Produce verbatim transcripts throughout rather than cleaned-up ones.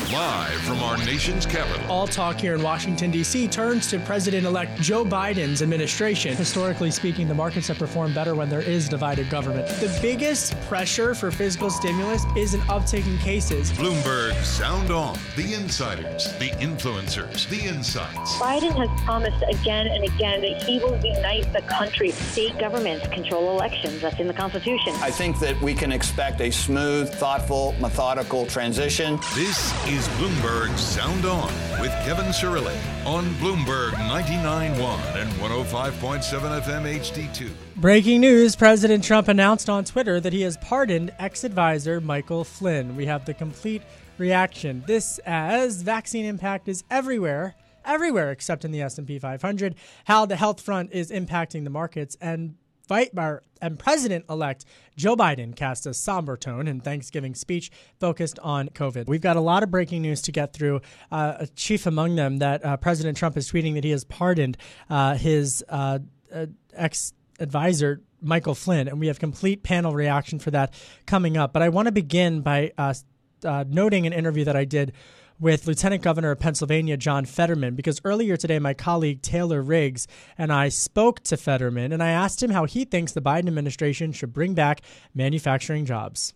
Live from our nation's capital. All talk here in Washington, D C turns to President-elect Joe Biden's administration. Historically speaking, the markets have performed better when there is divided government. The biggest pressure for fiscal stimulus is an uptick in cases. Bloomberg Sound On. The insiders, the influencers, the insights. Biden has promised again and again that he will unite the country. State governments control elections. That's in the Constitution. I think that we can expect a smooth, thoughtful, methodical transition. This is Bloomberg Sound On with Kevin Cirilli on Bloomberg ninety-nine point one and one oh five point seven F M H D two. Breaking news, President Trump announced on Twitter that he has pardoned ex-advisor Michael Flynn. We have the complete reaction. This as vaccine impact is everywhere, everywhere except in the S and P five hundred, how the health front is impacting the markets, and and President-elect Joe Biden cast a somber tone in Thanksgiving speech focused on COVID. We've got a lot of breaking news to get through. Uh, chief among them that uh, President Trump is tweeting that he has pardoned uh, his uh, uh, ex-advisor, Michael Flynn, and we have complete panel reaction for that coming up. But I want to begin by uh, uh, noting an interview that I did with Lieutenant Governor of Pennsylvania, John Fetterman, because earlier today, my colleague Taylor Riggs and I spoke to Fetterman, and I asked him how he thinks the Biden administration should bring back manufacturing jobs.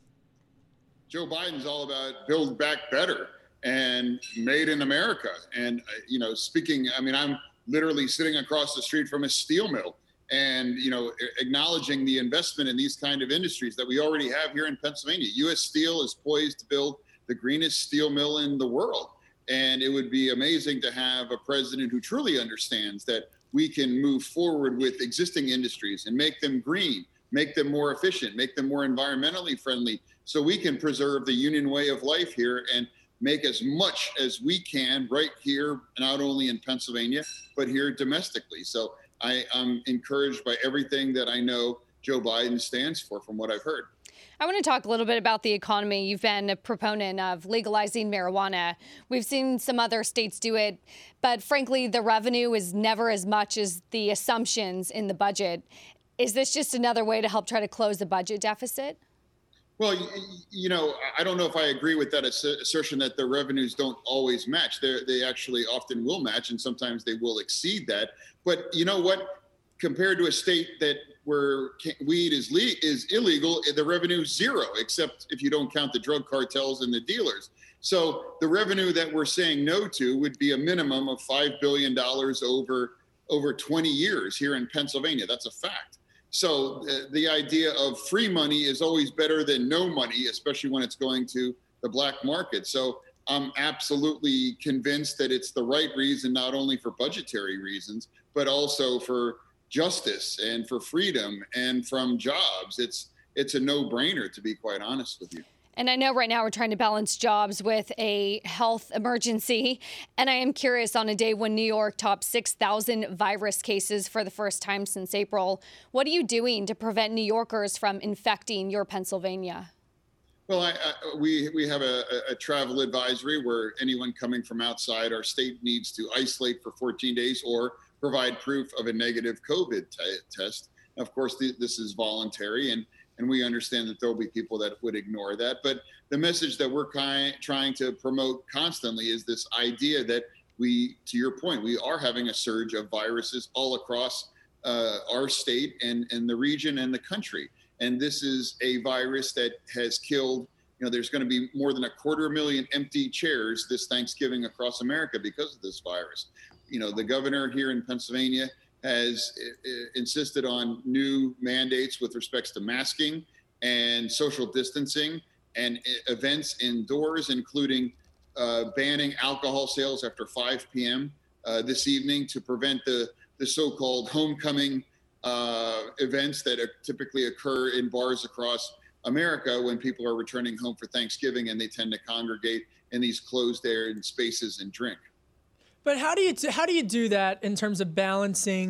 Joe Biden's all about build back better and made in America. And, you know, speaking, I mean, I'm literally sitting across the street from a steel mill and, you know, acknowledging the investment in these kind of industries that we already have here in Pennsylvania. U S Steel is poised to build the greenest steel mill in the world. And it would be amazing to have a president who truly understands that we can move forward with existing industries and make them green, make them more efficient, make them more environmentally friendly, so we can preserve the union way of life here and make as much as we can right here, not only in Pennsylvania, but here domestically. So I, I'm encouraged by everything that I know Joe Biden stands for, from what I've heard. I want to talk a little bit about the economy. You've been a proponent of legalizing marijuana. We've seen some other states do it, but frankly, the revenue is never as much as the assumptions in the budget. Is this just another way to help try to close the budget deficit? Well, you know, I don't know if I agree with that assertion that the revenues don't always match. They're, they actually often will match, and sometimes they will exceed that. But you know what? Compared to a state that where weed is le- is illegal, the revenue is zero, except if you don't count the drug cartels and the dealers. So the revenue that we're saying no to would be a minimum of five billion dollars over over twenty years here in Pennsylvania. That's a fact. So uh, the idea of free money is always better than no money, especially when it's going to the black market. So I'm absolutely convinced that it's the right reason, not only for budgetary reasons, but also for justice and for freedom and from jobs. It's it's a no-brainer, to be quite honest with you. And I know right now we're trying to balance jobs with a health emergency. And I am curious, on a day when New York topped six thousand virus cases for the first time since April, what are you doing to prevent New Yorkers from infecting your Pennsylvania? Well, I, I, we we have a, a travel advisory where anyone coming from outside our state needs to isolate for fourteen days or provide proof of a negative COVID t- test. Of course, th- this is voluntary, and, and we understand that there'll be people that would ignore that. But the message that we're ki- trying to promote constantly is this idea that we, to your point, we are having a surge of viruses all across uh, our state and, and the region and the country. And this is a virus that has killed, you know, there's going to be more than a quarter million empty chairs this Thanksgiving across America because of this virus. You know, the governor here in Pennsylvania has uh, insisted on new mandates with respects to masking and social distancing and events indoors, including uh, banning alcohol sales after five p.m. Uh, this evening to prevent the, the so-called homecoming uh, events that are typically occur in bars across America when people are returning home for Thanksgiving and they tend to congregate in these closed air spaces and drink. But how do you how do you do that in terms of balancing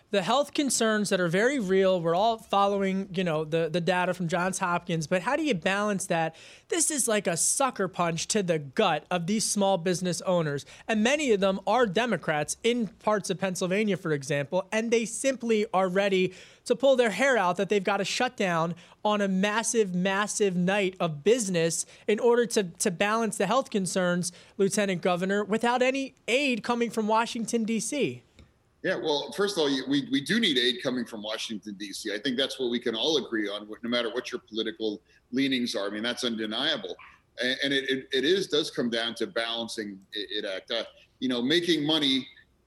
the health concerns that are very real. We're all following, you know, the, the data from Johns Hopkins, but how do you balance that? This is like a sucker punch to the gut of these small business owners. And many of them are Democrats in parts of Pennsylvania, for example, and they simply are ready to pull their hair out that they've got to shut down on a massive, massive night of business in order to, to balance the health concerns, Lieutenant Governor, without any aid coming from Washington, D C. Yeah, well, first of all, we, we do need aid coming from Washington, D C. I think that's what we can all agree on, no matter what your political leanings are. I mean, that's undeniable. And, and it, it, it is does come down to balancing it, it act. Uh, you know, making money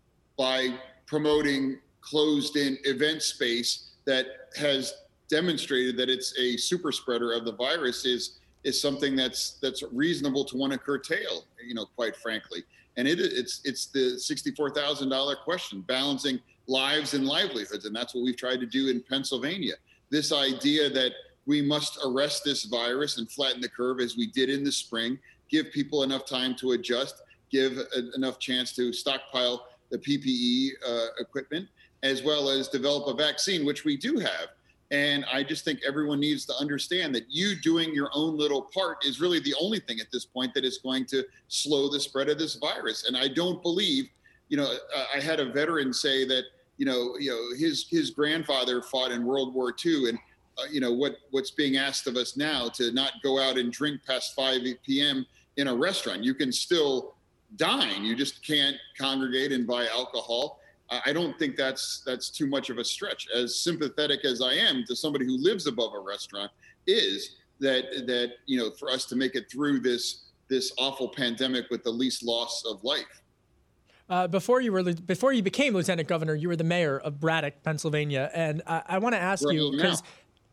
by promoting closed-in event space that has demonstrated that it's a super spreader of the virus is is something that's that's reasonable to want to curtail, you know, quite frankly. And it it's it's the sixty-four thousand dollars question, balancing lives and livelihoods. And that's what we've tried to do in Pennsylvania. This idea that we must arrest this virus and flatten the curve as we did in the spring, give people enough time to adjust, give a, enough chance to stockpile the P P E uh, equipment, as well as develop a vaccine, which we do have. And I just think everyone needs to understand that you doing your own little part is really the only thing at this point that is going to slow the spread of this virus. And I don't believe, you know, I had a veteran say that, you know, you know, his his grandfather fought in World War Two, and uh, you know what what's being asked of us now to not go out and drink past five p.m. in a restaurant. You can still dine, you just can't congregate and buy alcohol. I don't think that's that's too much of a stretch. As sympathetic as I am to somebody who lives above a restaurant, is that that you know for us to make it through this this awful pandemic with the least loss of life. Uh, before you were before you became Lieutenant Governor, you were the mayor of Braddock, Pennsylvania, and I, I want to ask Right you because.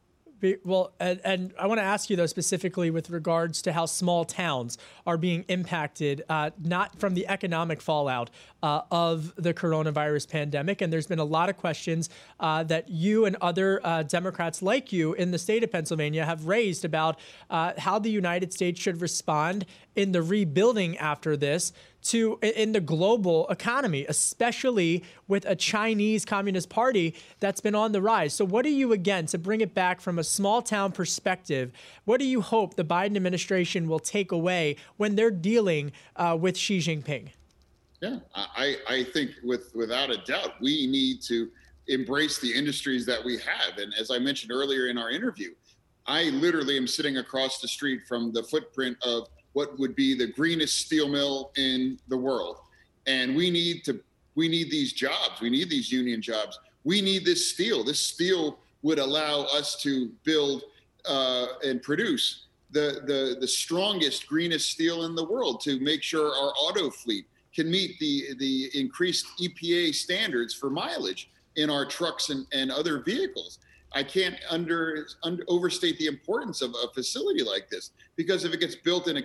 Well, and, and I want to ask you, though, specifically with regards to how small towns are being impacted, uh, not from the economic fallout uh, of the coronavirus pandemic. And there's been a lot of questions uh, that you and other uh, Democrats like you in the state of Pennsylvania have raised about uh, how the United States should respond in the rebuilding after this to in the global economy, especially with a Chinese Communist Party that's been on the rise. So what do you, again, to bring it back from a small town perspective, what do you hope the Biden administration will take away when they're dealing uh, with Xi Jinping? Yeah, I, I think with without a doubt, we need to embrace the industries that we have. And as I mentioned earlier in our interview, I literally am sitting across the street from the footprint of what would be the greenest steel mill in the world. And we need to, we need these jobs. We need these union jobs. We need this steel. This steel would allow us to build uh, and produce the, the, the strongest, greenest steel in the world to make sure our auto fleet can meet the, the increased E P A standards for mileage in our trucks and, and other vehicles. I can't under, under overstate the importance of a facility like this, because if it gets built in a,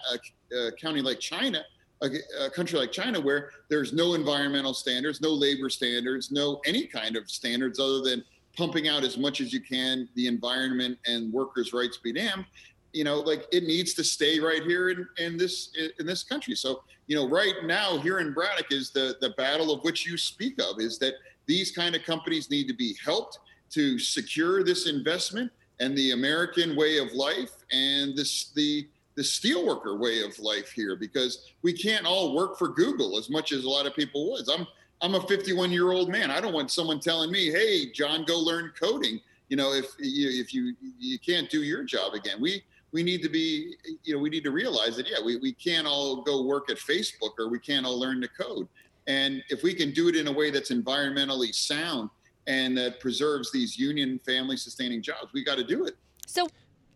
a, a county like China, a, a country like China, where there's no environmental standards, no labor standards, no any kind of standards other than pumping out as much as you can, the environment and workers' rights be damned, you know, like it needs to stay right here in, in this in this country. So, you know, right now here in Braddock is the the battle of which you speak of, is that these kind of companies need to be helped to secure this investment and the American way of life and this the the steelworker way of life here, because we can't all work for Google as much as a lot of people would. I'm I'm a fifty-one year old man. I don't want someone telling me, "Hey, John, go learn coding." You know, if you if you you can't do your job again, we we need to be you know we need to realize that yeah we we can't all go work at Facebook, or we can't all learn to code. And if we can do it in a way that's environmentally sound and that preserves these union family sustaining jobs, we got to do it. So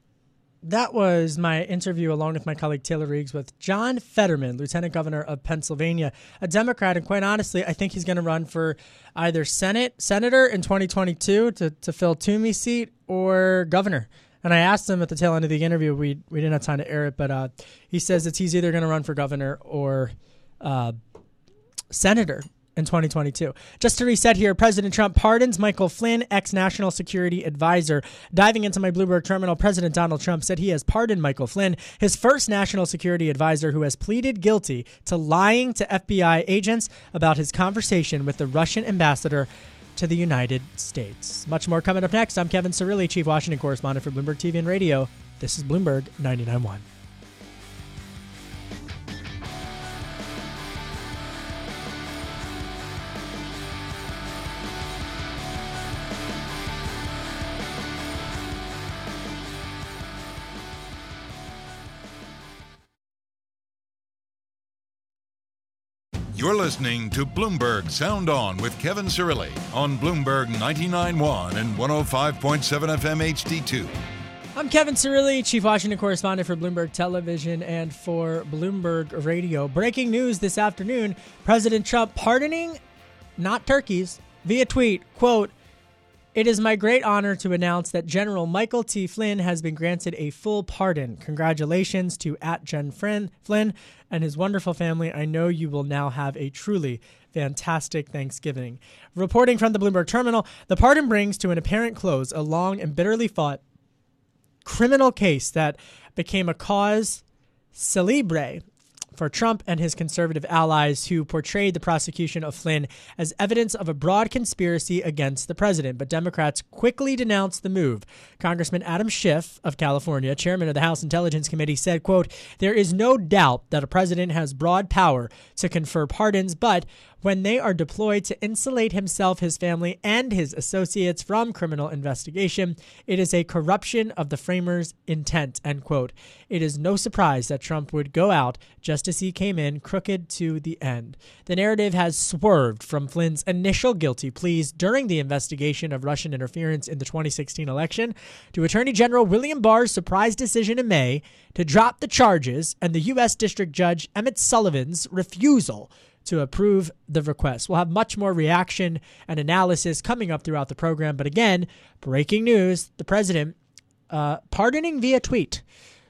that was my interview along with my colleague Taylor Riggs with John Fetterman, Lieutenant Governor of Pennsylvania, a Democrat. And quite honestly, I think he's going to run for either Senate, Senator in twenty twenty-two to, to fill Toomey's seat, or governor. And I asked him at the tail end of the interview, we we didn't have time to air it, but uh, he says that he's either going to run for governor or uh, senator in twenty twenty-two. Just to reset here, President Trump pardons Michael Flynn, ex-national security advisor. Diving into my Bloomberg terminal, President Donald Trump said he has pardoned Michael Flynn, his first national security advisor, who has pleaded guilty to lying to F B I agents about his conversation with the Russian ambassador to the United States. Much more coming up next. I'm Kevin Cirilli, Chief Washington Correspondent for Bloomberg T V and Radio. This is Bloomberg ninety-nine point one. You're listening to Bloomberg Sound On with Kevin Cirilli on Bloomberg ninety-nine point one and one oh five point seven F M H D two. I'm Kevin Cirilli, Chief Washington Correspondent for Bloomberg Television and for Bloomberg Radio. Breaking news this afternoon, President Trump pardoning not turkeys via tweet, quote, "It is my great honor to announce that General Michael T. Flynn has been granted a full pardon. Congratulations to at Gen Flynn and his wonderful family. I know you will now have a truly fantastic Thanksgiving." Reporting from the Bloomberg terminal, the pardon brings to an apparent close a long and bitterly fought criminal case that became a cause célèbre for Trump and his conservative allies, who portrayed the prosecution of Flynn as evidence of a broad conspiracy against the president. But Democrats quickly denounced the move. Congressman Adam Schiff of California, chairman of the House Intelligence Committee, said, quote, "There is no doubt that a president has broad power to confer pardons, but when they are deployed to insulate himself, his family, and his associates from criminal investigation, it is a corruption of the framers' intent," end quote. It is no surprise that Trump would go out just as he came in, crooked to the end. The narrative has swerved from Flynn's initial guilty pleas during the investigation of Russian interference in the twenty sixteen election to Attorney General William Barr's surprise decision in May to drop the charges and the U S District Judge Emmett Sullivan's refusal to approve the request. We'll have much more reaction and analysis coming up throughout the program. But again, breaking news, the president uh, pardoning via tweet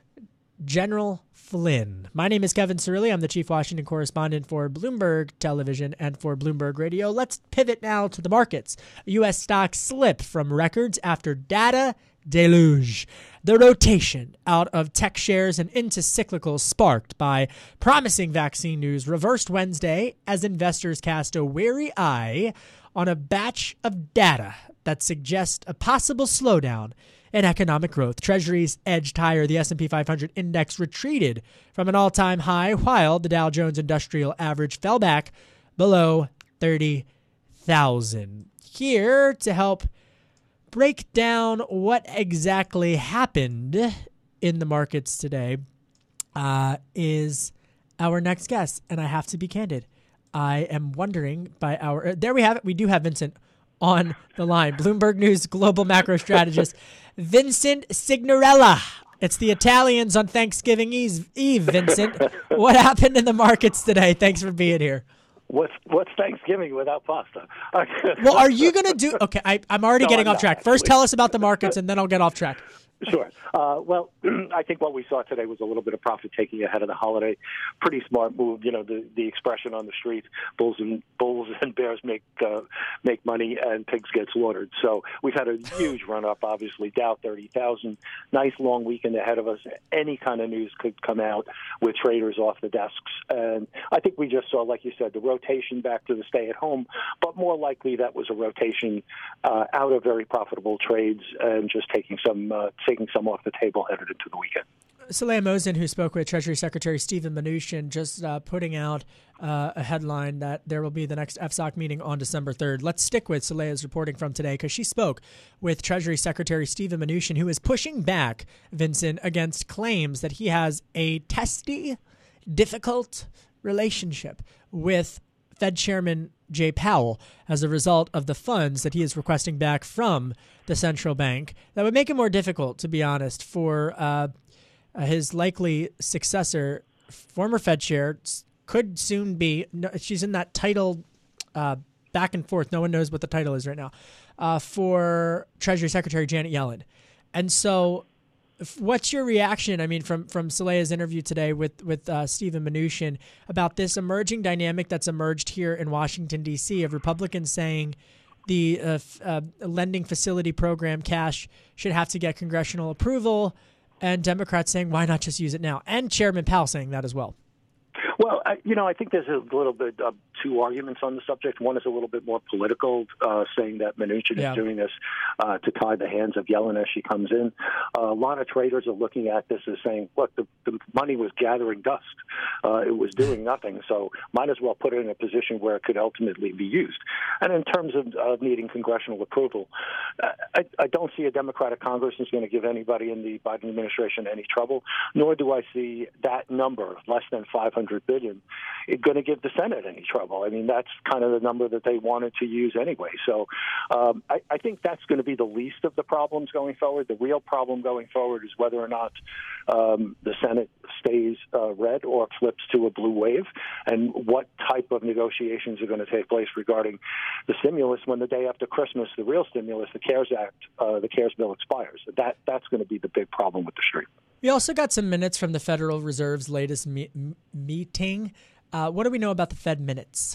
General Flynn. My name is Kevin Cirilli. I'm the Chief Washington Correspondent for Bloomberg Television and for Bloomberg Radio. Let's pivot now to the markets. U S stocks slip from records after data deluge. The rotation out of tech shares and into cyclicals sparked by promising vaccine news reversed Wednesday as investors cast a wary eye on a batch of data that suggests a possible slowdown in economic growth. Treasuries edged higher. The S and P five hundred index retreated from an all-time high, while the Dow Jones Industrial Average fell back below thirty thousand. Here to help break down what exactly happened in the markets today uh, is our next guest. And I have to be candid. I am wondering by our... Uh, there we have it. We do have Vincent on the line. Bloomberg News global macro strategist Vincent Signorella. It's the Italians on Thanksgiving Eve, Vincent. What happened in the markets today? Thanks for being here. What's what's Thanksgiving without pasta? Well, are you going to do... Okay, I, I'm already No, getting I'm off not, track. First, actually. tell us about the markets, and then I'll get off track. Sure. Uh, well, I think what we saw today was a little bit of profit taking ahead of the holiday. Pretty smart move. You know, the, the expression on the streets: bulls and bulls and bears make uh, make money, and pigs get slaughtered. So we've had a huge run up. Obviously, Dow thirty thousand. Nice long weekend ahead of us. Any kind of news could come out with traders off the desks, and I think we just saw, like you said, the rotation back to the stay at home. But more likely, that was a rotation uh, out of very profitable trades and just taking some. Uh, taking some off the table headed into the weekend. Saleha Mohsin, who spoke with Treasury Secretary Stephen Mnuchin, just uh, putting out uh, a headline that there will be the next F S O C meeting on December third. Let's stick with Saleha's reporting from today because she spoke with Treasury Secretary Stephen Mnuchin, who is pushing back, Vincent, against claims that he has a testy, difficult relationship with Fed Chairman Jay Powell as a result of the funds that he is requesting back from the central bank that would make it more difficult, to be honest, for uh, his likely successor, former Fed chair, could soon be. She's in that title uh, back and forth. No one knows what the title is right now uh, for Treasury Secretary Janet Yellen. And so what's your reaction, I mean, from, from Saleha's interview today with, with uh, Stephen Mnuchin about this emerging dynamic that's emerged here in Washington, D C, of Republicans saying the uh, f- uh, lending facility program cash should have to get congressional approval, and Democrats saying, why not just use it now? And Chairman Powell saying that as well. Well, I, you know, I think there's a little bit of two arguments on the subject. One is a little bit more political, uh, saying that Mnuchin yeah. is doing this uh, to tie the hands of Yellen as she comes in. Uh, a lot of traders are looking at this as saying, look, the, the money was gathering dust. Uh, it was doing nothing, so might as well put it in a position where it could ultimately be used. And in terms of uh, needing congressional approval, I, I don't see a Democratic Congress is going to give anybody in the Biden administration any trouble, nor do I see that number, less than five hundred billion dollars, going to give the Senate any trouble. I mean, that's kind of the number that they wanted to use anyway. So um, I, I think that's going to be the least of the problems going forward. The real problem going forward is whether or not um, the Senate stays uh, red or flips to a blue wave, and what type of negotiations are going to take place regarding the stimulus when the day after Christmas, the real stimulus, the CARES Act, uh, the CARES bill expires. That That's going to be the big problem with the street. We also got some minutes from the Federal Reserve's latest me- meeting. Uh, what do we know about the Fed minutes?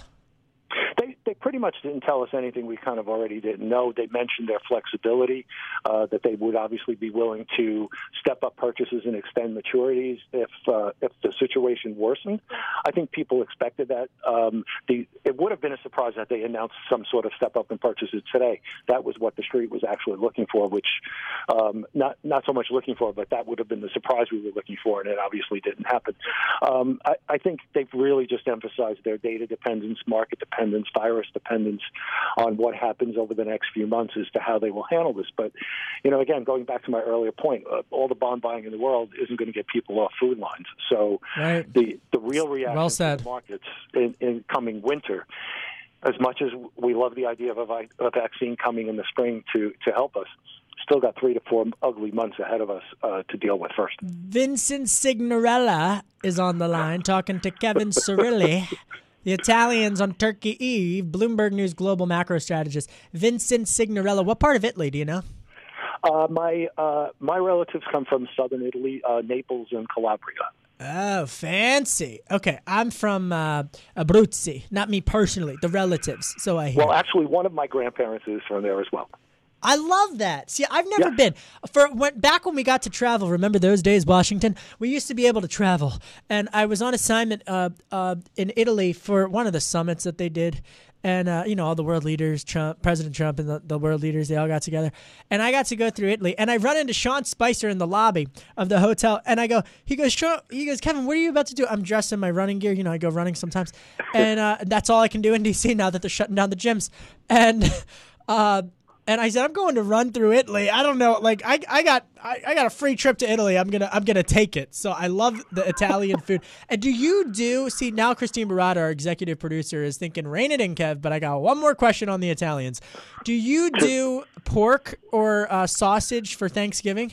They, they pretty much didn't tell us anything we kind of already didn't know. They mentioned their flexibility, uh, that they would obviously be willing to step up purchases and extend maturities if uh, if the situation worsened. I think people expected that. Um, the, it would have been a surprise that they announced some sort of step up in purchases today. That was what the street was actually looking for, which um, not not so much looking for, but that would have been the surprise we were looking for, and it obviously didn't happen. Um, I, I think they've really just emphasized their data dependence, market dependence, virus dependence on what happens over the next few months as to how they will handle this. But, you know, again, going back to my earlier point, uh, all the bond buying in the world isn't going to get people off food lines. So right. the, the real reaction well to the markets in, in coming winter, as much as we love the idea of a, vi- a vaccine coming in the spring to, to help us, still got three to four ugly months ahead of us uh, to deal with first. Vincent Signorella is on the line talking to Kevin Cirilli. The Italians on Turkey Eve, Bloomberg News global macro strategist. Vincent Signorella, what part of Italy do you know? Uh, my uh, my relatives come from southern Italy, uh, Naples and Calabria. Oh, fancy. Okay, I'm from uh, Abruzzi. Not me personally, the relatives. So I hear. Well, actually, one of my grandparents is from there as well. I love that. See, I've never yeah. been. For when, back when we got to travel, remember those days, Washington? We used to be able to travel. And I was on assignment uh, uh, in Italy for one of the summits that they did. And, uh, you know, all the world leaders, Trump, President Trump and the, the world leaders, they all got together. And I got to go through Italy. And I run into Sean Spicer in the lobby of the hotel. And I go, he goes, Sean, he goes, Kevin, what are you about to do? I'm dressed in my running gear. You know, I go running sometimes. And uh, that's all I can do in D C now that they're shutting down the gyms. And, uh, And I said, I'm going to run through Italy. I don't know, like I, I got, I, I got a free trip to Italy. I'm gonna, I'm gonna take it. So I love the Italian food. And do you do? See, now Christine Barada, our executive producer, is thinking, rein it in, Kev. But I got one more question on the Italians. Do you do pork or uh, sausage for Thanksgiving?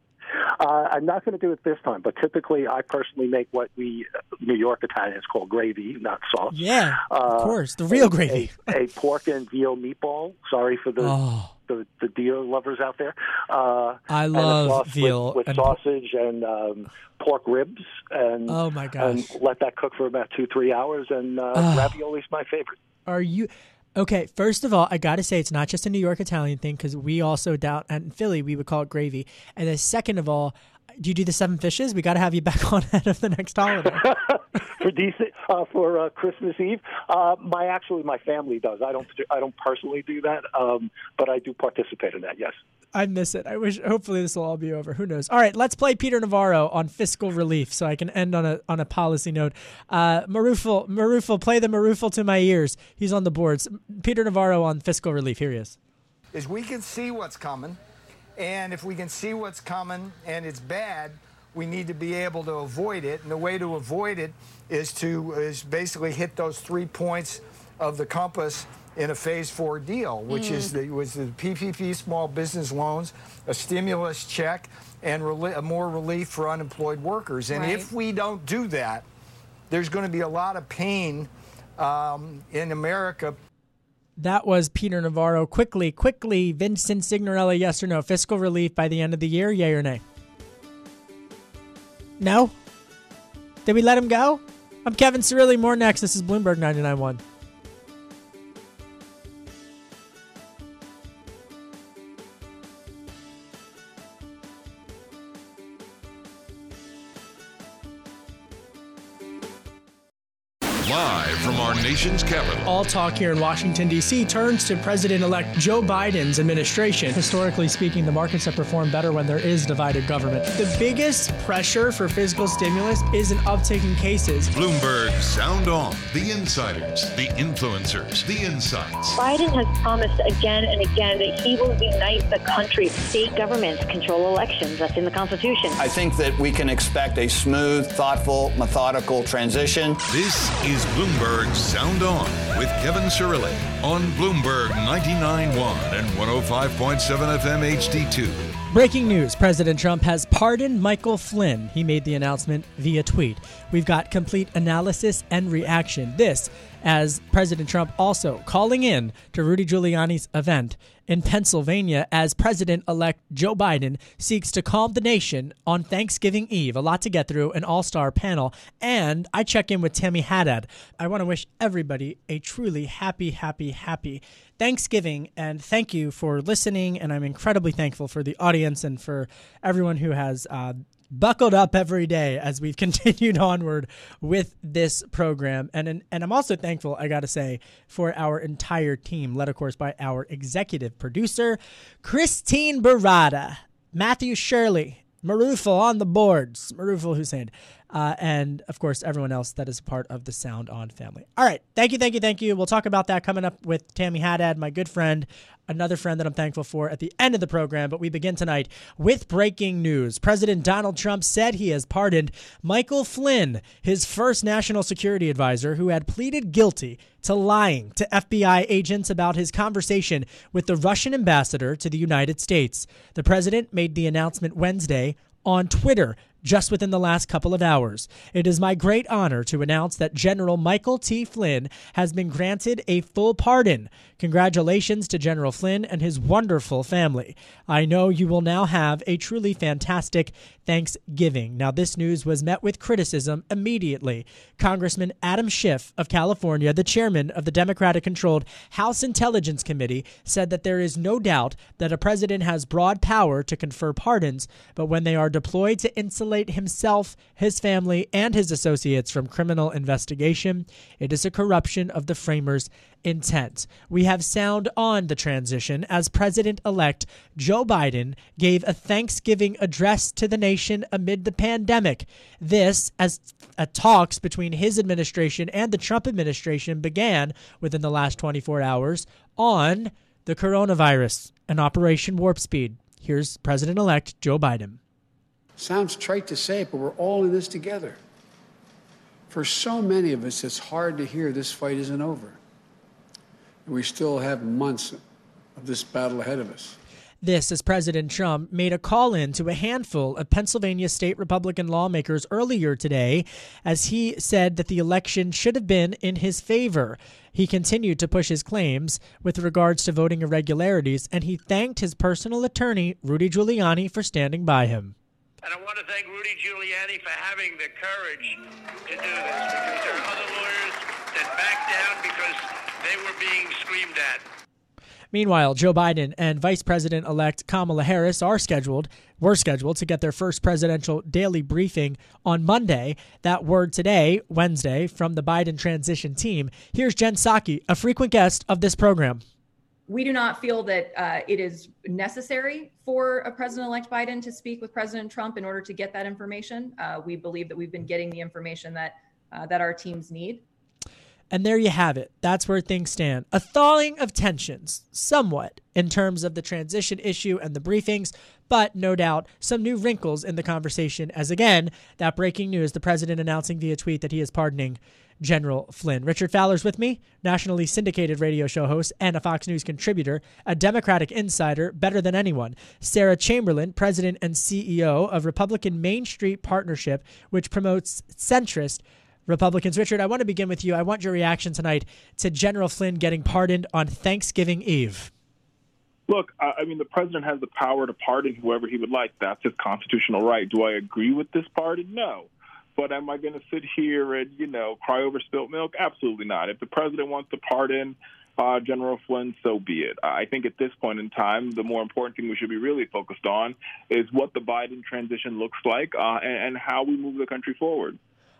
Uh, I'm not going to do it this time, but typically I personally make what we New York Italians call gravy, not sauce. Yeah, of uh, course, the real a, gravy. a, a pork and veal meatball. Sorry for the oh. the, the deer lovers out there. Uh, I love veal with, with and sausage and um, pork ribs, and oh my gosh, and let that cook for about two three hours. And uh, oh. ravioli's my favorite. Are you? Okay, first of all, I got to say it's not just a New York Italian thing because we also down in Philly, we would call it gravy. And then second of all, do you do the seven fishes? We got to have you back on ahead of the next holiday. for decent uh, for uh, Christmas Eve, uh, my actually my family does. I don't I don't personally do that, um, but I do participate in that. Yes. I miss it. I wish. Hopefully, this will all be over. Who knows? All right, let's play Peter Navarro on fiscal relief, so I can end on a on a policy note. Uh, Marufel, Marufel, play the Marufel to my ears. He's on the boards. Peter Navarro on fiscal relief. Here he is. Is we can see what's coming, and if we can see what's coming and it's bad, we need to be able to avoid it. And the way to avoid it is to is basically hit those three points of the compass in a phase four deal, which mm. is the was the P P P small business loans, a stimulus check, and rel- more relief for unemployed workers. And right. if we don't do that, there's going to be a lot of pain um, in America. That was Peter Navarro. Quickly, quickly, Vincent Signorella, yes or no? Fiscal relief by the end of the year, yay or nay? No? Did we let him go? I'm Kevin Cirilli. More next. This is Bloomberg ninety-nine point one. Live from our nation's capital. All talk here in Washington, D C turns to President-elect Joe Biden's administration. Historically speaking, the markets have performed better when there is divided government. The biggest pressure for fiscal stimulus is an uptick in cases. Bloomberg Sound On. The insiders, the influencers, the insights. Biden has promised again and again that he will unite the country. State governments control elections. That's in the Constitution. I think that we can expect a smooth, thoughtful, methodical transition. This is Bloomberg Sound On with Kevin Cirilli on Bloomberg ninety-nine point one and one oh five point seven F M H D two. Breaking news, President Trump has pardoned Michael Flynn. He made the announcement via tweet. We've got complete analysis and reaction. This as President Trump also calling in to Rudy Giuliani's event in Pennsylvania as President-elect Joe Biden seeks to calm the nation on Thanksgiving Eve. A lot to get through, an all-star panel. And I check in with Tammy Haddad. I want to wish everybody a truly happy, happy, happy Thanksgiving, and thank you for listening. And I'm incredibly thankful for the audience and for everyone who has uh, buckled up every day as we've continued onward with this program. And and, and I'm also thankful, I got to say, for our entire team, led, of course, by our executive producer, Christine Barada, Matthew Shirley, Marufal on the boards, Marufal Hussein, uh, and, of course, everyone else that is a part of the Sound On family. All right. Thank you, thank you, thank you. We'll talk about that coming up with Tammy Haddad, my good friend, another friend that I'm thankful for at the end of the program. But we begin tonight with breaking news. President Donald Trump said he has pardoned Michael Flynn, his first national security advisor, who had pleaded guilty to lying to F B I agents about his conversation with the Russian ambassador to the United States. The president made the announcement Wednesday on Twitter, just within the last couple of hours. It is my great honor to announce that General Michael T. Flynn has been granted a full pardon. Congratulations to General Flynn and his wonderful family. I know you will now have a truly fantastic Thanksgiving. Now, this news was met with criticism immediately. Congressman Adam Schiff of California, the chairman of the Democratic-controlled House Intelligence Committee, said that there is no doubt that a president has broad power to confer pardons, but when they are deployed to insulate himself, his family, and his associates from criminal investigation, it is a corruption of the framers' intent. We have sound on the transition as President-elect Joe Biden gave a Thanksgiving address to the nation amid the pandemic. This, as uh, talks between his administration and the Trump administration began within the last twenty-four hours on the coronavirus and Operation Warp Speed. Here's President-elect Joe Biden. Sounds trite to say it, but we're all in this together. For so many of us, it's hard to hear this fight isn't over. And we still have months of this battle ahead of us. This as President Trump made a call-in to a handful of Pennsylvania state Republican lawmakers earlier today as he said that the election should have been in his favor. He continued to push his claims with regards to voting irregularities, and he thanked his personal attorney, Rudy Giuliani, for standing by him. And I want to thank Rudy Giuliani for having the courage to do this, because there are other lawyers that backed down because they were being screamed at. Meanwhile, Joe Biden and Vice President-elect Kamala Harris are scheduled, were scheduled to get their first presidential daily briefing on Monday. That word today, Wednesday, from the Biden transition team. Here's Jen Psaki, a frequent guest of this program. We do not feel that uh, it is necessary for a President-elect Biden to speak with President Trump in order to get that information. Uh, we believe that we've been getting the information that uh, that our teams need. And there you have it. That's where things stand. A thawing of tensions, somewhat, in terms of the transition issue and the briefings, but no doubt some new wrinkles in the conversation as, again, that breaking news, the president announcing via tweet that he is pardoning General Flynn. Richard Fowler's with me, nationally syndicated radio show host and a Fox News contributor, a Democratic insider better than anyone. Sarah Chamberlain, president and C E O of Republican Main Street Partnership, which promotes centrist Republicans. Richard, I want to begin with you. I want your reaction tonight to General Flynn getting pardoned on Thanksgiving Eve. Look, I mean, the president has the power to pardon whoever he would like. That's his constitutional right. Do I agree with this pardon? No. But am I going to sit here and, you know, cry over spilt milk? Absolutely not. If the president wants to pardon uh, General Flynn, so be it. I think at this point in time, the more important thing we should be really focused on is what the Biden transition looks like uh, and, and how we move the country forward.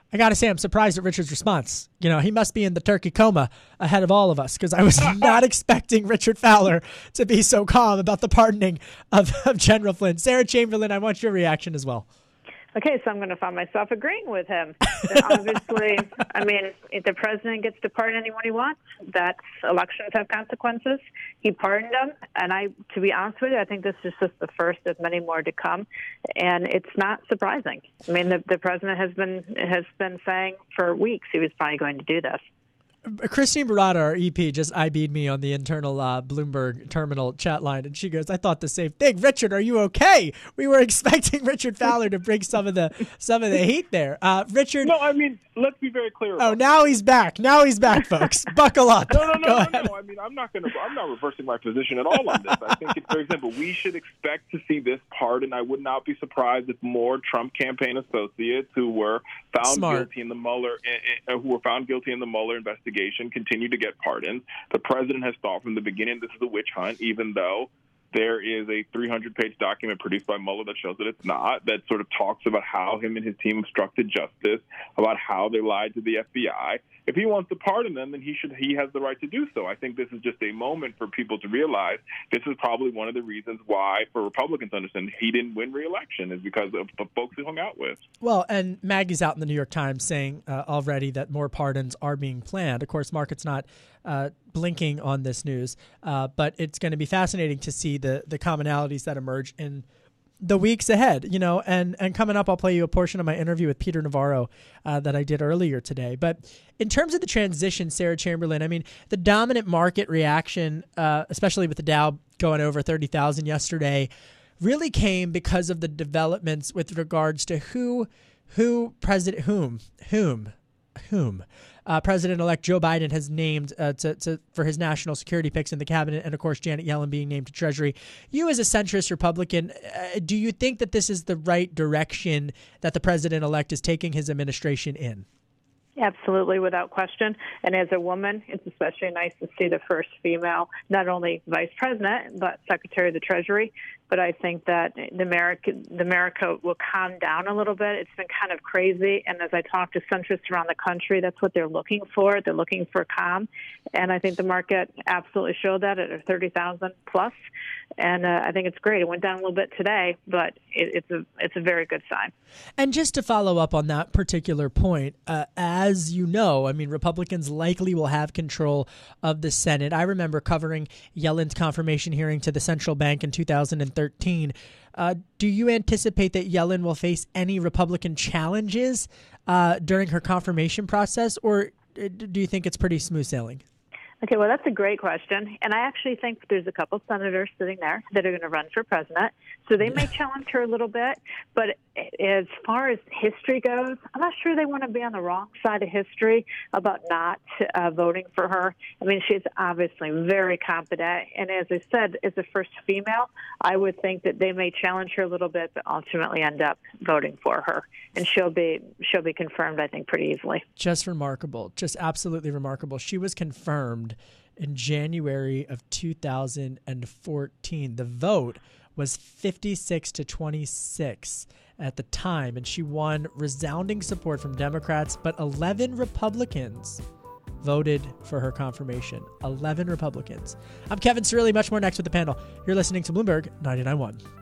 I got to say, I'm surprised at Richard's response. You know, he must be in the turkey coma ahead of all of us, because I was not expecting Richard Fowler to be so calm about the pardoning of, of General Flynn. Sarah Chamberlain, I want your reaction as well. Okay, so I'm going to find myself agreeing with him. That obviously, I mean, if the president gets to pardon anyone he wants, that's elections have consequences. He pardoned them, and I, to be honest with you, I think this is just the first of many more to come, and it's not surprising. I mean, the, the president has been has been saying for weeks he was probably going to do this. Christine Barada, our E P, just I B'd me on the internal uh, Bloomberg terminal chat line, and she goes, "I thought the same thing. Richard, are you okay? We were expecting Richard Fowler to bring some of the some of the heat there." Uh, Richard, no, I mean, let's be very clear. Oh, now he's back. Now he's back, folks. Buckle up. No, no, no, no, no. I mean, I'm not going to. I'm not reversing my position at all on this. I think it's very simple. We should expect to see this pardon. I would not be surprised if more Trump campaign associates who were found Smart. guilty in the Mueller, uh, who were found guilty in the Mueller investigation, continue to get pardons. The president has thought from the beginning this is a witch hunt, even though there is a three hundred page document produced by Mueller that shows that it's not, that sort of talks about how him and his team obstructed justice, about how they lied to the F B I. If he wants to pardon them, then he should. He has the right to do so. I think this is just a moment for people to realize this is probably one of the reasons why, for Republicans to understand, he didn't win re-election, is because of the folks he hung out with. Well, and Maggie's out in the New York Times saying uh, already that more pardons are being planned. Of course, market's not uh, blinking on this news, uh, but it's going to be fascinating to see the the commonalities that emerge in the weeks ahead, you know, and, and coming up, I'll play you a portion of my interview with Peter Navarro uh, that I did earlier today. But in terms of the transition, Sarah Chamberlain, I mean, the dominant market reaction, uh, especially with the Dow going over thirty thousand yesterday, really came because of the developments with regards to who, who president, whom, whom, whom. Uh, President-elect Joe Biden has named uh, to, to for his national security picks in the cabinet, and of course Janet Yellen being named to Treasury. You, as a centrist Republican, uh, do you think that this is the right direction that the president-elect is taking his administration in? Absolutely, without question. And as a woman, it's especially nice to see the first female, not only vice president, but Secretary of the Treasury. But I think that the America, the America will calm down a little bit. It's been kind of crazy. And as I talk to centrists around the country, that's what they're looking for. They're looking for calm. And I think the market absolutely showed that at thirty thousand plus. And uh, I think it's great. It went down a little bit today, but it, it's a it's a very good sign. And just to follow up on that particular point, uh, as you know, I mean, Republicans likely will have control of the Senate. I remember covering Yellen's confirmation hearing to the central bank in two thousand thirteen. Uh, do you anticipate that Yellen will face any Republican challenges uh, during her confirmation process, or do you think it's pretty smooth sailing? Okay, well, that's a great question. And I actually think there's a couple senators sitting there that are going to run for president. So they may challenge her a little bit. But as far as history goes, I'm not sure they want to be on the wrong side of history about not uh, voting for her. I mean, she's obviously very competent. And as I said, as the first female, I would think that they may challenge her a little bit, but ultimately end up voting for her. And she'll be she'll be confirmed, I think, pretty easily. Just remarkable. Just absolutely remarkable. She was confirmed in January of two thousand fourteen. The vote was fifty-six to twenty-six at the time, and she won resounding support from Democrats, but eleven Republicans voted for her confirmation. eleven Republicans. I'm Kevin Cirilli. Much more next with the panel. You're listening to Bloomberg ninety-nine point one.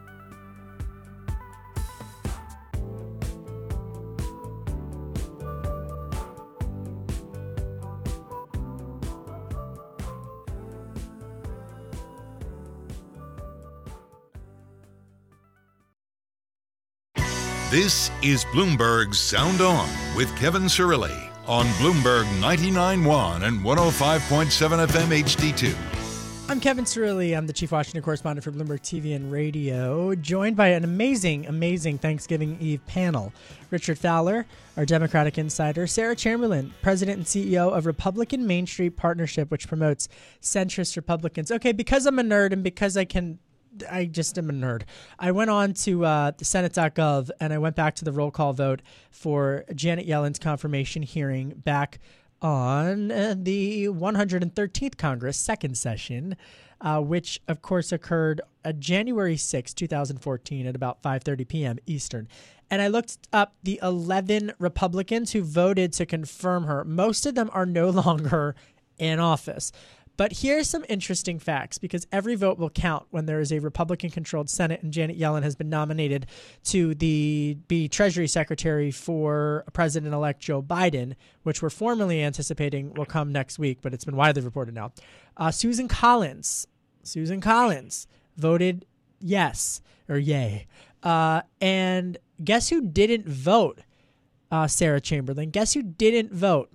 This is Bloomberg's Sound On with Kevin Cirilli on Bloomberg ninety-nine point one and one oh five point seven F M H D two. I'm Kevin Cirilli. I'm the chief Washington correspondent for Bloomberg T V and Radio, joined by an amazing, amazing Thanksgiving Eve panel. Richard Fowler, our Democratic insider, Sarah Chamberlain, president and C E O of Republican Main Street Partnership, which promotes centrist Republicans. Okay, because I'm a nerd and because I can I just am a nerd. I went on to uh, the Senate dot gov and I went back to the roll call vote for Janet Yellen's confirmation hearing back on uh, the one hundred thirteenth Congress, second session, uh, which, of course, occurred uh, January sixth, twenty fourteen at about five thirty p.m. Eastern. And I looked up the eleven Republicans who voted to confirm her. Most of them are no longer in office. But here's some interesting facts, because every vote will count when there is a Republican-controlled Senate and Janet Yellen has been nominated to the be Treasury Secretary for President-elect Joe Biden, which we're formally anticipating will come next week, but it's been widely reported now. Uh, Susan Collins, Susan Collins voted yes, or yay. Uh, and guess who didn't vote? Uh, Sarah Chamberlain. Guess who didn't vote?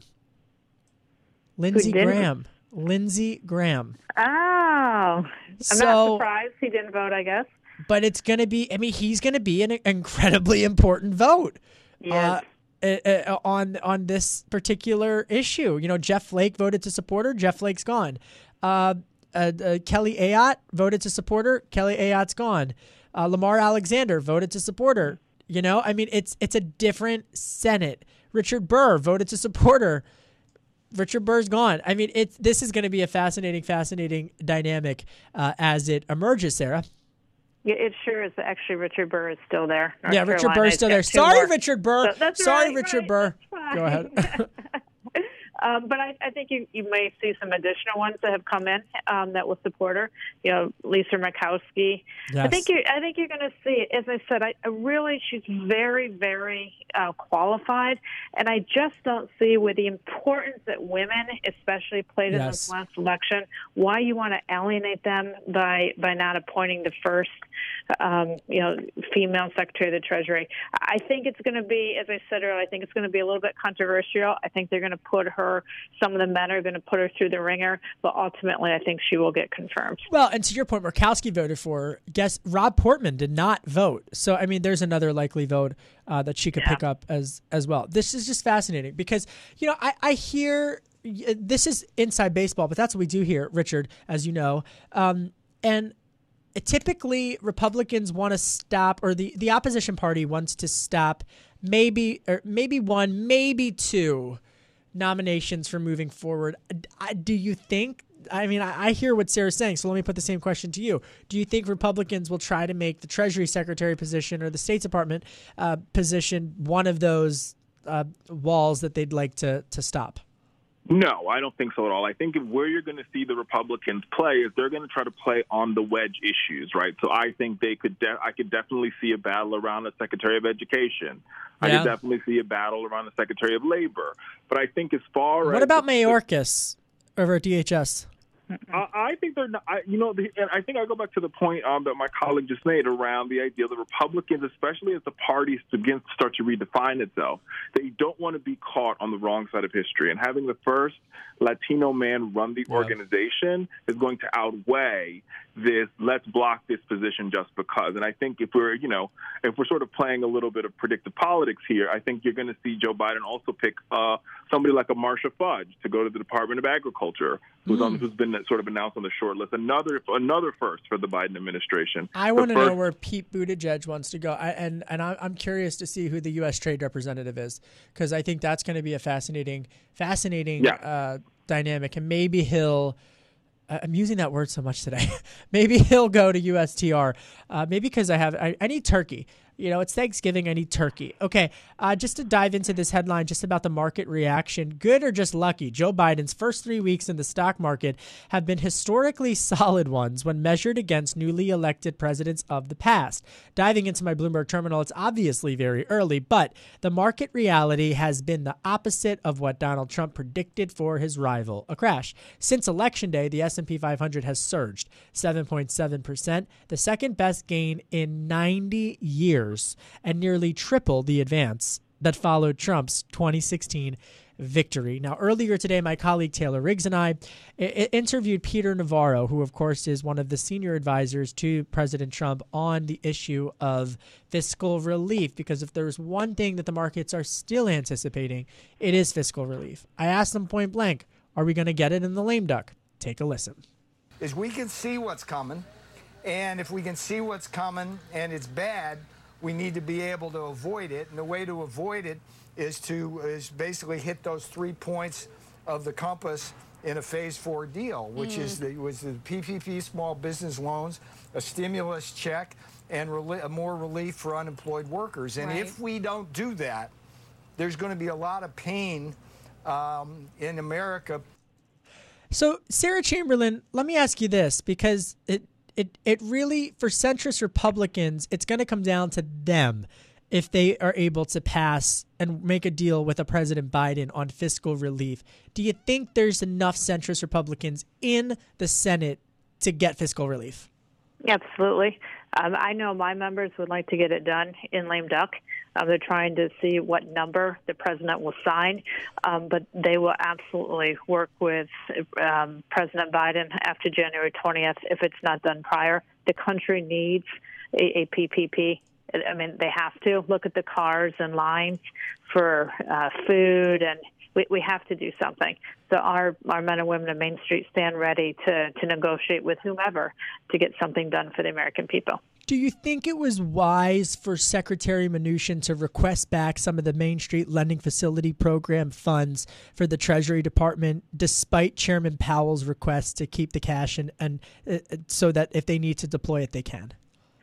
Lindsey Graham. Lindsey Graham. Oh, I'm so, not surprised he didn't vote, I guess. But it's going to be, I mean, he's going to be an incredibly important vote yes. uh, uh, on on this particular issue. You know, Jeff Flake voted to support her. Jeff Flake's gone. Uh, uh, uh, Kelly Ayotte voted to support her. Kelly Ayotte's gone. Uh, Lamar Alexander voted to support her. You know, I mean, it's it's a different Senate. Richard Burr voted to support her. Richard Burr's gone. I mean, it's this is going to be a fascinating, fascinating dynamic uh, as it emerges, Sarah. Yeah, it sure is. Actually, Richard Burr is still there. North yeah, Richard Carolina Burr's still there. Sorry, more. Richard Burr. So, that's Sorry, right, Richard right, Burr. that's Go ahead. Um, but I, I think you, you may see some additional ones that have come in um, that will support her. You know, Lisa Murkowski. Yes. I think you. I think you're going to see. As I said, I, I really she's very, very uh, qualified, and I just don't see with the importance that women, especially, played in Yes. this last election, why you want to alienate them by by not appointing the first, um, you know, female Secretary of the Treasury. I think it's going to be, as I said earlier, I think it's going to be a little bit controversial. I think they're going to put her. Some of the men are going to put her through the ringer, but ultimately I think she will get confirmed. Well, and to your point, Murkowski voted for her. Guess Rob Portman did not vote. So, I mean, there's another likely vote uh, that she could Yeah. pick up as as well. This is just fascinating because, you know, I, I hear this is inside baseball, but that's what we do here, Richard, as you know. Um, and typically Republicans want to stop, or the, the opposition party wants to stop maybe or maybe one, maybe two nominations for moving forward. Do you think, I mean, I hear what Sarah's saying, so let me put the same question to you. Do you think Republicans will try to make the Treasury Secretary position or the State Department uh, position one of those uh, walls that they'd like to, to stop? No, I don't think so at all. I think if where you're going to see the Republicans play is they're going to try to play on the wedge issues, right? So I think they could. De- I could definitely see a battle around the Secretary of Education. I Yeah. could definitely see a battle around the Secretary of Labor. But I think as far What as about the, Mayorkas over at D H S? I, I think they're not, I, you know, the, and I think I go back to the point um, that my colleague just made around the idea of the Republicans, especially as the party begins to start to redefine itself, they don't want to be caught on the wrong side of history. And having the first Latino man run the Yeah. organization is going to outweigh this, let's block this position just because. And I think if we're, you know, if we're sort of playing a little bit of predictive politics here, I think you're going to see Joe Biden also pick uh, somebody like a Marcia Fudge to go to the Department of Agriculture, who's, Mm. on, who's been sort of announced on the short list. Another another first for the Biden administration. I The want to first- know where Pete Buttigieg wants to go, I, and and I- I'm curious to see who the U S Trade Representative is, because I think that's going to be a fascinating, fascinating Yeah. uh, dynamic, and maybe he'll. I'm using that word so much today. Maybe he'll go to U S T R. Uh, maybe because I have I, I need turkey. You know, it's Thanksgiving. I need turkey. Okay, uh, just to dive into this headline, just about the market reaction. Good or just lucky? Joe Biden's first three weeks in the stock market have been historically solid ones when measured against newly elected presidents of the past. Diving into my Bloomberg terminal, it's obviously very early, but the market reality has been the opposite of what Donald Trump predicted for his rival, a crash. Since Election Day, the S and P five hundred has surged seven point seven percent, the second best gain in ninety years, and nearly triple the advance that followed Trump's twenty sixteen victory. Now, earlier today, my colleague Taylor Riggs and I, I interviewed Peter Navarro, who, of course, is one of the senior advisors to President Trump on the issue of fiscal relief, because if there's one thing that the markets are still anticipating, it is fiscal relief. I asked them point blank, are we going to get it in the lame duck? Take a listen. Is we can see what's coming, and if we can see what's coming and it's bad, we need to be able to avoid it. And the way to avoid it is to is basically hit those three points of the compass in a phase four deal, which Mm. is the, was the P P P small business loans, a stimulus check, and rel- more relief for unemployed workers. And Right. if we don't do that, there's going to be a lot of pain um, in America. So, Sarah Chamberlain, let me ask you this, because it it it really, for centrist Republicans, it's going to come down to them if they are able to pass and make a deal with a President Biden on fiscal relief. Do you think there's enough centrist Republicans in the Senate to get fiscal relief? Absolutely. Um, I know my members would like to get it done in lame duck. Um, they're trying to see what number the president will sign, um, but they will absolutely work with um, President Biden after January twentieth if it's not done prior. The country needs a, a P P P. I mean, they have to look at the cars and lines for uh, food, and we, we have to do something. So our, our men and women of Main Street stand ready to, to negotiate with whomever to get something done for the American people. Do you think it was wise for Secretary Mnuchin to request back some of the Main Street Lending Facility Program funds for the Treasury Department, despite Chairman Powell's request to keep the cash and, and uh, so that if they need to deploy it, they can?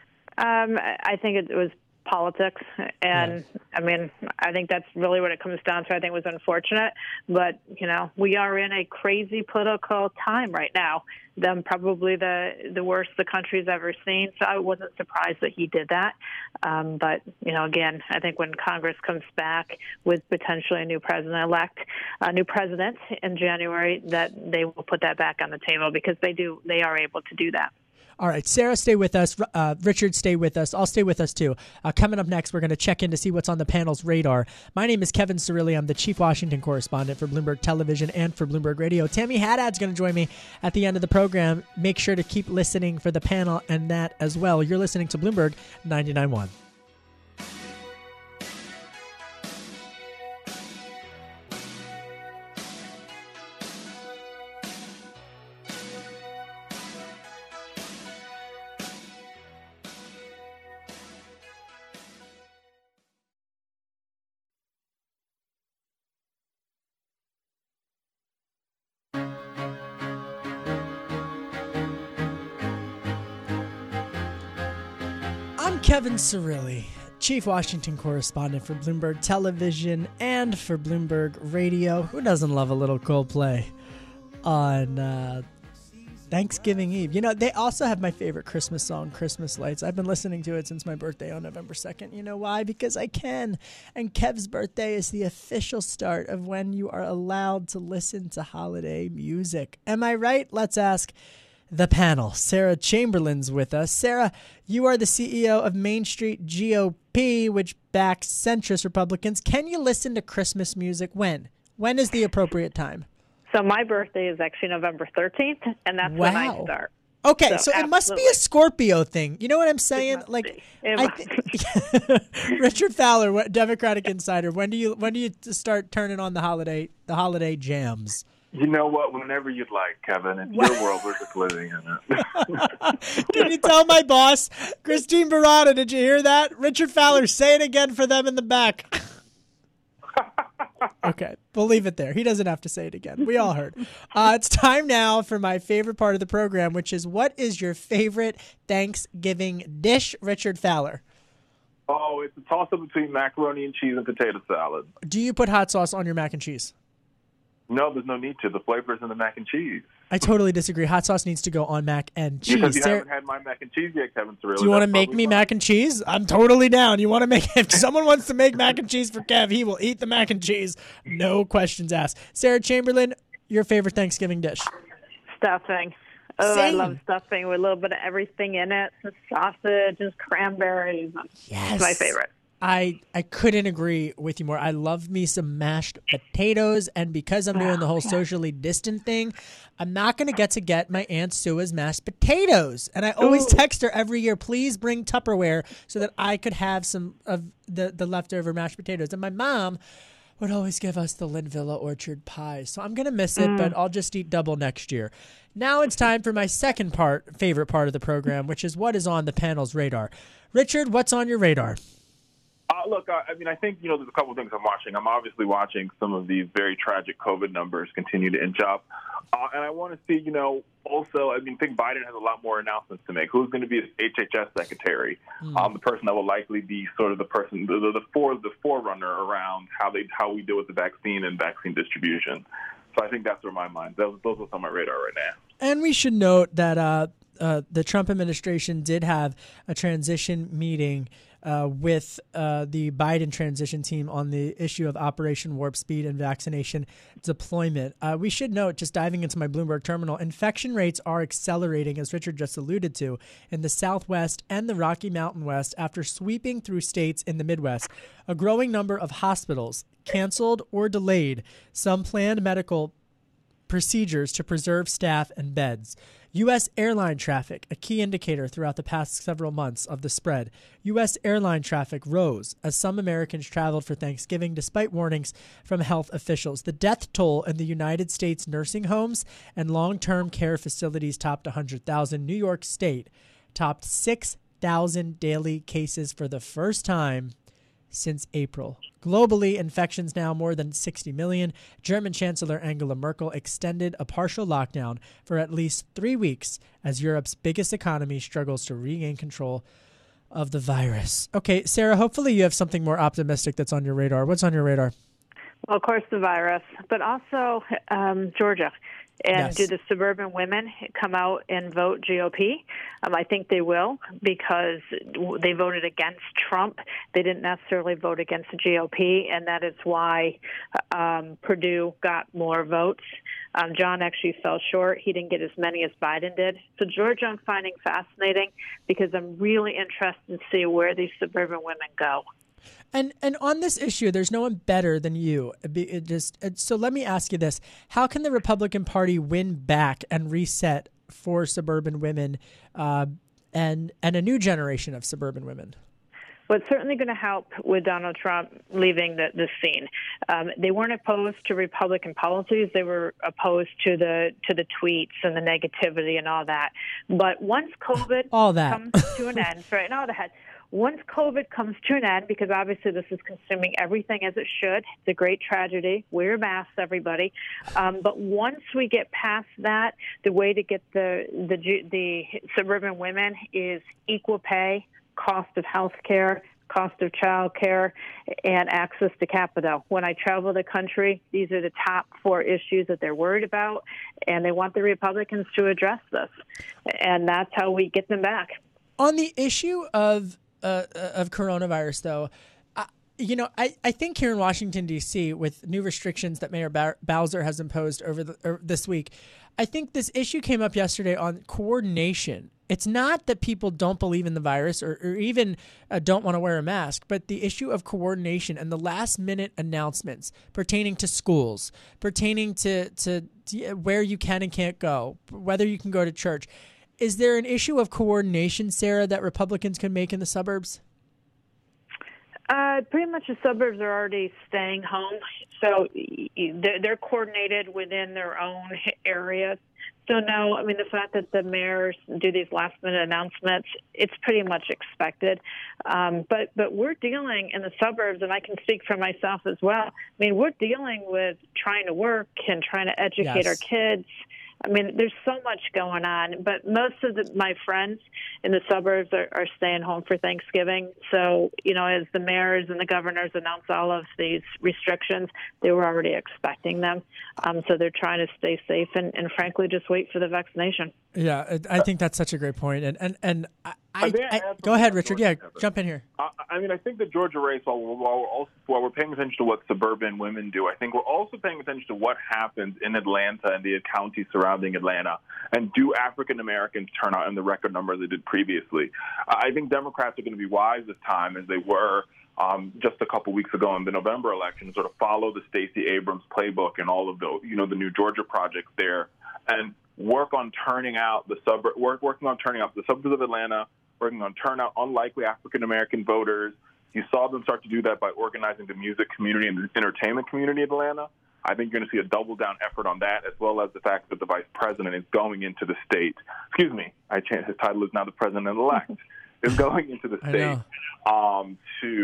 Um, I think it was politics, and yeah. I mean, I think that's really what it comes down to. I think it was unfortunate, but you know, we are in a crazy political time right now. Them probably the the worst the country's ever seen. So I wasn't surprised that he did that. Um, but you know, again, I think when Congress comes back with potentially a new president-elect, a new president in January, that they will put that back on the table because they do they are able to do that. All right, Sarah, stay with us. Uh, Richard, stay with us. I'll stay with us, too. Uh, coming up next, we're going to check in to see what's on the panel's radar. My name is Kevin Cirilli. I'm the Chief Washington Correspondent for Bloomberg Television and for Bloomberg Radio. Tammy Haddad's going to join me at the end of the program. Make sure to keep listening for the panel and that as well. You're listening to Bloomberg ninety-nine point one. I'm Kevin Cirilli, Chief Washington Correspondent for Bloomberg Television and for Bloomberg Radio. Who doesn't love a little Coldplay on uh, Thanksgiving Eve? You know, they also have my favorite Christmas song, Christmas Lights. I've been listening to it since my birthday on November second. You know why? Because I can. And Kev's birthday is the official start of when you are allowed to listen to holiday music. Am I right? Let's ask the panel. Sarah Chamberlain's with us. Sarah, you are the C E O of Main Street G O P, which backs centrist Republicans. Can you listen to Christmas music? When? When is the appropriate time? So my birthday is actually November thirteenth, and that's wow. when I start. Okay, so, so it must be a Scorpio thing. You know what I'm saying? Like, I th- Richard Fowler, what, Democratic Insider. When do you when do you start turning on the holiday the holiday jams? You know what? Whenever you'd like, Kevin. It's your world. We're just living in it. Can you tell my boss, Christine Barada, did you hear that? Richard Fowler, say it again for them in the back. Okay, we'll leave it there. He doesn't have to say it again. We all heard. Uh, it's time now for my favorite part of the program, which is what is your favorite Thanksgiving dish, Richard Fowler? Oh, it's a toss-up between macaroni and cheese and potato salad. Do you put hot sauce on your mac and cheese? No, there's no need to. The flavor's in the mac and cheese. I totally disagree. Hot sauce needs to go on mac and cheese. Because you Sarah, haven't had my mac and cheese yet, Kevin Cirilli. do you want to make me fine. mac and cheese? I'm totally down. You want to make if someone wants to make mac and cheese for Kev, he will eat the mac and cheese. No questions asked. Sarah Chamberlain, your favorite Thanksgiving dish? Stuffing. Oh, Same. I love stuffing with a little bit of everything in it. Some sausage and cranberries. Yes. It's my favorite. I, I couldn't agree with you more. I love me some mashed potatoes, and because I'm doing the whole socially distant thing, I'm not going to get to get my Aunt Sua's mashed potatoes. And I always Ooh. text her every year, please bring Tupperware so that I could have some of the, the leftover mashed potatoes. And my mom would always give us the Linvilla Orchard pie. So I'm going to miss it, mm. but I'll just eat double next year. Now it's time for my second part, favorite part of the program, which is what is on the panel's radar. Richard, what's on your radar? Uh, look, I, I mean, I think, you know, there's a couple of things I'm watching. I'm obviously watching some of these very tragic COVID numbers continue to inch up. Uh, and I want to see, you know, also, I mean, I think Biden has a lot more announcements to make. Who's going to be his H H S secretary? Mm. Um, the person that will likely be sort of the person, the, the, the, for, the forerunner around how they how we deal with the vaccine and vaccine distribution. So I think that's where my mind, those, those are on my radar right now. And we should note that uh, uh, the Trump administration did have a transition meeting Uh, with uh, the Biden transition team on the issue of Operation Warp Speed and vaccination deployment. Uh, we should note, just diving into my Bloomberg terminal, infection rates are accelerating, as Richard just alluded to, in the Southwest and the Rocky Mountain West after sweeping through states in the Midwest. A growing number of hospitals canceled or delayed some planned medical procedures to preserve staff and beds. U S airline traffic, a key indicator throughout the past several months of the spread. U S airline traffic rose as some Americans traveled for Thanksgiving despite warnings from health officials. The death toll in the United States nursing homes and long-term care facilities topped one hundred thousand. New York State topped six thousand daily cases for the first time since April. Globally, infections now more than sixty million. German Chancellor Angela Merkel extended a partial lockdown for at least three weeks as Europe's biggest economy struggles to regain control of the virus. Okay, Sarah, hopefully you have something more optimistic that's on your radar. What's on your radar? Well, of course, the virus, but also um, Georgia. And yes. Do the suburban women come out and vote G O P? Um, I think they will, because they voted against Trump. They didn't necessarily vote against the G O P, and that is why um, Perdue got more votes. Um, John actually fell short. He didn't get as many as Biden did. So Georgia I'm finding fascinating, because I'm really interested to see where these suburban women go. And and on this issue, there's no one better than you. It just so let me ask you this: how can the Republican Party win back and reset for suburban women, uh, and and a new generation of suburban women? Well, it's certainly going to help with Donald Trump leaving the, the scene. Um, they weren't opposed to Republican policies; they were opposed to the to the tweets and the negativity and all that. But once COVID all that. comes to an end, right, and all that. Once COVID comes to an end, because obviously this is consuming everything as it should, it's a great tragedy. Wear masks, everybody. Um, but once we get past that, the way to get the, the the suburban women is equal pay, cost of health care, cost of child care, and access to capital. When I travel the country, these are the top four issues that they're worried about, and they want the Republicans to address this. And that's how we get them back. On the issue of Uh, of coronavirus, though, uh, you know, I, I think here in Washington, D C, with new restrictions that Mayor ba- Bowser has imposed over the, er, this week, I think this issue came up yesterday on coordination. It's not that people don't believe in the virus or, or even uh, don't want to wear a mask, but the issue of coordination and the last-minute announcements pertaining to schools, pertaining to, to, to where you can and can't go, whether you can go to church. Is there an issue of coordination, Sarah, that Republicans can make in the suburbs? Uh, pretty much the suburbs are already staying home, so they're coordinated within their own areas. So, no, I mean, the fact that the mayors do these last-minute announcements, it's pretty much expected. Um, but, but we're dealing in the suburbs, and I can speak for myself as well. I mean, we're dealing with trying to work and trying to educate yes. our kids. I mean, there's so much going on, but most of the, my friends in the suburbs are, are staying home for Thanksgiving. So, you know, as the mayors and the governors announce all of these restrictions, they were already expecting them. Um, so they're trying to stay safe and, and, frankly, just wait for the vaccination. Yeah, I think that's such a great point. And, and, and I, I, I, go ahead, Richard. Yeah, jump in here. I, I mean, I think the Georgia race, while we're, while, we're also, while we're paying attention to what suburban women do, I think we're also paying attention to what happens in Atlanta and the counties surrounding Atlanta. And do African Americans turn out in the record number they did previously? I think Democrats are going to be wise this time, as they were um, just a couple weeks ago in the November election, sort of follow the Stacey Abrams playbook and all of the, you know, the new Georgia projects there, and work on turning out the suburb, work, working on turning out the suburbs of Atlanta, working on turnout unlikely African American voters. You saw them start to do that by organizing the music community and the entertainment community in Atlanta. I think you're going to see a double-down effort on that, as well as the fact that the vice president is going into the state. Excuse me, I changed his title is now the president-elect. is going into the state um, to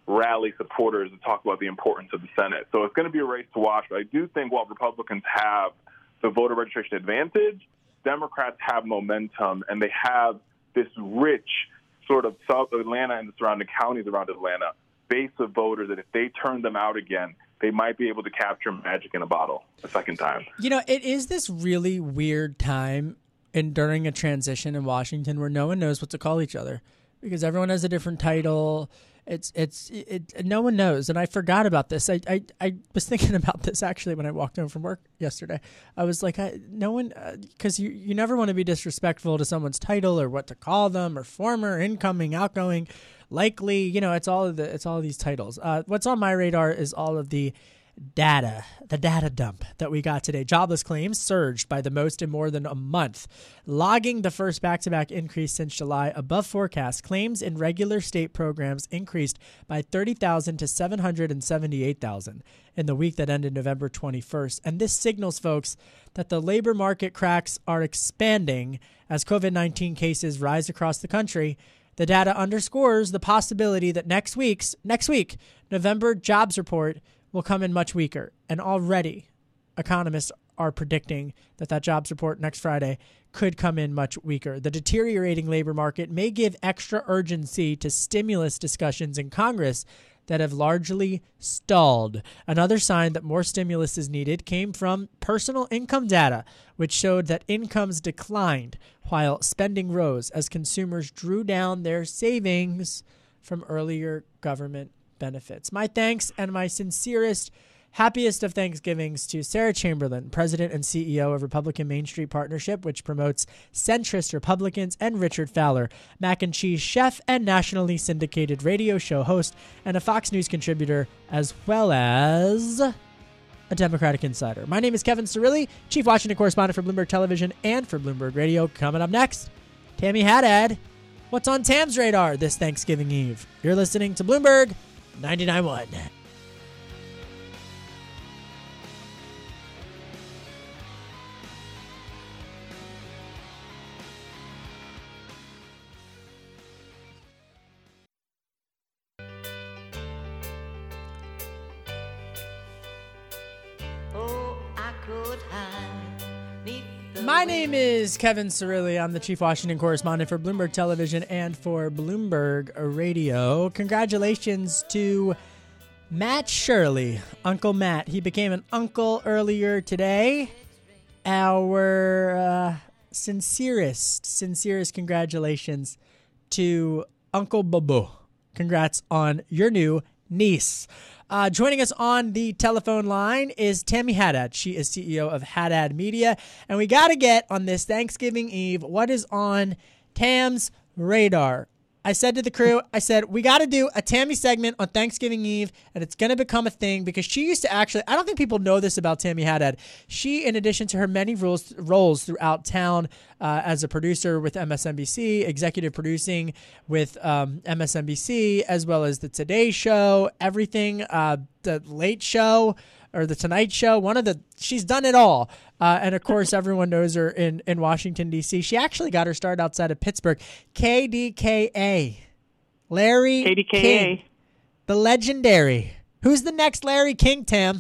rally supporters and talk about the importance of the Senate. So it's going to be a race to watch. But I do think while Republicans have the voter registration advantage, Democrats have momentum, and they have this rich sort of South Atlanta and the surrounding counties around Atlanta base of voters that if they turn them out again, they might be able to capture magic in a bottle a second time. You know, it is this really weird time and during a transition in Washington where no one knows what to call each other because everyone has a different title. It's it's it, it no one knows, and I forgot about this. I, I, I was thinking about this actually when I walked home from work yesterday. I was like, I, no one, because uh, you you never want to be disrespectful to someone's title or what to call them or former, incoming, outgoing, likely. You know, it's all of the it's all of these titles. Uh, what's on my radar is all of the data, the data dump that we got today. Jobless claims surged by the most in more than a month, logging the first back-to-back increase since July above forecast. Claims in regular state programs increased by thirty thousand to seven hundred seventy-eight thousand in the week that ended November twenty-first. And this signals, folks, that the labor market cracks are expanding as COVID nineteen cases rise across the country. The data underscores the possibility that next week's next week, November jobs report will come in much weaker. And already economists are predicting that that jobs report next Friday could come in much weaker. The deteriorating labor market may give extra urgency to stimulus discussions in Congress that have largely stalled. Another sign that more stimulus is needed came from personal income data, which showed that incomes declined while spending rose as consumers drew down their savings from earlier government benefits. My thanks and my sincerest, happiest of Thanksgivings to Sarah Chamberlain, President and C E O of Republican Main Street Partnership, which promotes centrist Republicans, and Richard Fowler, mac and cheese chef and nationally syndicated radio show host and a Fox News contributor, as well as a Democratic insider. My name is Kevin Cirilli, Chief Washington Correspondent for Bloomberg Television and for Bloomberg Radio. Coming up next, Tammy Haddad. What's on Tam's radar this Thanksgiving Eve? You're listening to Bloomberg ninety-nine point one. My name is Kevin Cirilli. I'm the Chief Washington Correspondent for Bloomberg Television and for Bloomberg Radio. Congratulations to Matt Shirley, Uncle Matt. He became an uncle earlier today. Our uh, sincerest, sincerest congratulations to Uncle Bobo. Congrats on your new niece. Uh, joining us on the telephone line is Tammy Haddad. She is C E O of Haddad Media. And we got to get on this Thanksgiving Eve what is on Tam's radar. I said to the crew, I said, we got to do a Tammy segment on Thanksgiving Eve, and it's going to become a thing because she used to actually, I don't think people know this about Tammy Haddad. She, in addition to her many roles, roles throughout town uh, as a producer with M S N B C, executive producing with um, M S N B C, as well as the Today Show, everything, uh, the Late Show, or the Tonight Show, one of the, she's done it all. Uh, and of course, everyone knows her in, in Washington, D C. She actually got her start outside of Pittsburgh. K D K A. Larry K D K A. King. The legendary. Who's the next Larry King, Tam?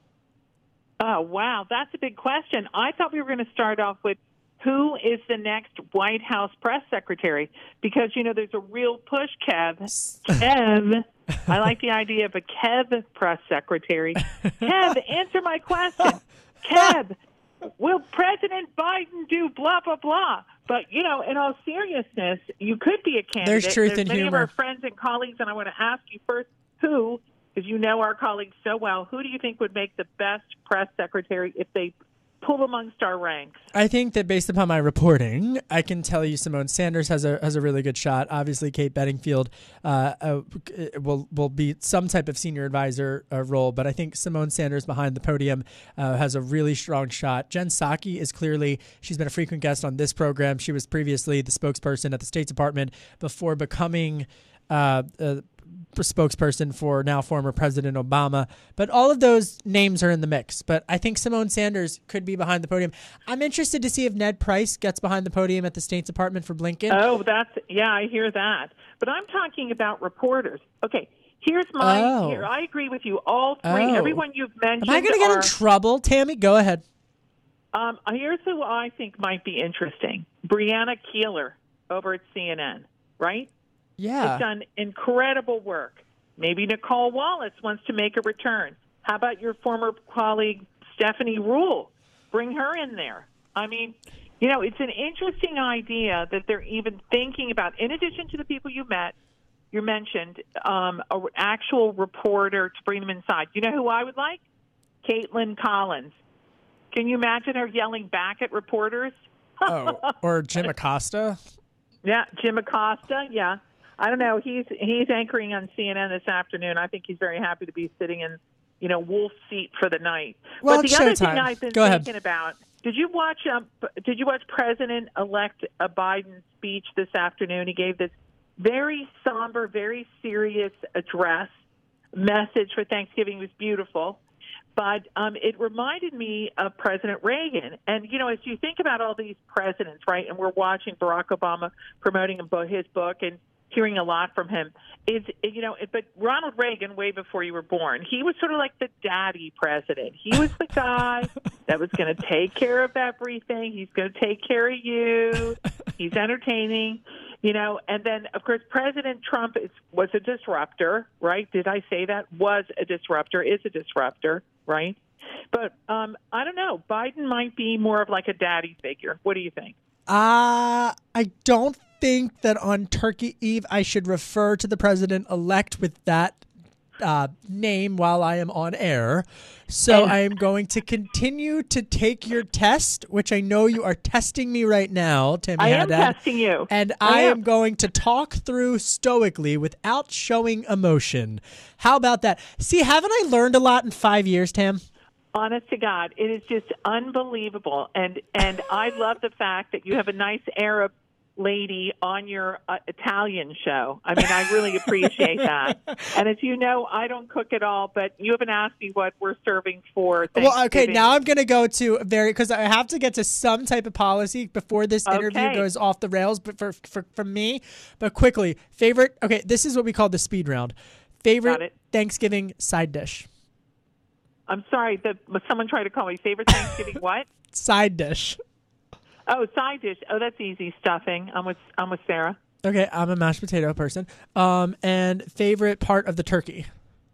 Oh, wow. That's a big question. I thought we were going to start off with who is the next White House press secretary? Because, you know, there's a real push, Kev. Kev. I like the idea of a Kev press secretary. Kev, answer my question. Kev, will President Biden do blah, blah, blah? But, you know, in all seriousness, you could be a candidate. There's truth There's in many humor. of our friends and colleagues, and I want to ask you first, who, because you know our colleagues so well, who do you think would make the best press secretary if they pull amongst our ranks? I think that based upon my reporting, I can tell you Simone Sanders has a has a really good shot. Obviously, Kate Bedingfield uh, uh, will will be some type of senior advisor uh, role, but I think Simone Sanders behind the podium uh, has a really strong shot. Jen Psaki is clearly, she's been a frequent guest on this program. She was previously the spokesperson at the State Department before becoming uh, uh spokesperson for now former President Obama. But all of those names are in the mix. But I think Simone Sanders could be behind the podium. I'm interested to see if Ned Price gets behind the podium at the State Department for Blinken. Oh, that's, yeah, I hear that. But I'm talking about reporters. Okay, Here's my. Oh. Here, I agree with you. All three. Oh. Everyone you've mentioned. Am I going to get are, in trouble, Tammy? Go ahead. Um, here's who I think might be interesting. Brianna Keeler over at C N N, right? Yeah. Has done incredible work. Maybe Nicole Wallace wants to make a return. How about your former colleague, Stephanie Rule? Bring her in there. I mean, you know, it's an interesting idea that they're even thinking about, in addition to the people you met, you mentioned, um, an actual reporter to bring them inside. You know who I would like? Caitlin Collins. Can you imagine her yelling back at reporters? Oh, or Jim Acosta? Yeah, Jim Acosta, yeah. I don't know. He's he's anchoring on C N N this afternoon. I think he's very happy to be sitting in, you know, Wolf's seat for the night. Well, but the it's other showtime. thing I've been Go ahead. thinking about, did you watch um, did you watch President-elect Biden's speech this afternoon? He gave this very somber, very serious address, message for Thanksgiving. It was beautiful. But um, it reminded me of President Reagan. And, you know, as you think about all these presidents, right, and we're watching Barack Obama promoting his book and hearing a lot from him, is, you know, but Ronald Reagan, way before you were born, he was sort of like the daddy president. He was the guy that was going to take care of everything. He's going to take care of you. He's entertaining. You know, and then, of course, President Trump is, was a disruptor, right? Did I say that? Was a disruptor, is a disruptor, right? But um, I don't know. Biden might be more of like a daddy figure. What do you think? Uh, I don't think that on Turkey Eve I should refer to the president-elect with that uh, name while I am on air. So I am going to continue to take your test, which I know you are testing me right now, Tammy I am Haddad. testing you. And I I am. am going to talk through stoically without showing emotion. How about that? See, haven't I learned a lot in five years, Tam? Honest to God, it is just unbelievable. And, and I love the fact that you have a nice Arab lady on your uh, Italian show. I mean, I really appreciate that. And as you know, I don't cook at all, but you haven't asked me what we're serving for Thanksgiving. Well, okay, now I'm going to go to very, because I have to get to some type of policy before this interview Okay. goes off the rails, but for, for, for me, but quickly, favorite, okay, this is what we call the speed round. Got Favorite it. Thanksgiving side dish? I'm sorry, the, someone tried to call me favorite Thanksgiving what? Side dish. Oh, side dish. Oh, that's easy. Stuffing. I'm with I'm with Sarah. Okay, I'm a mashed potato person. Um, and favorite part of the turkey?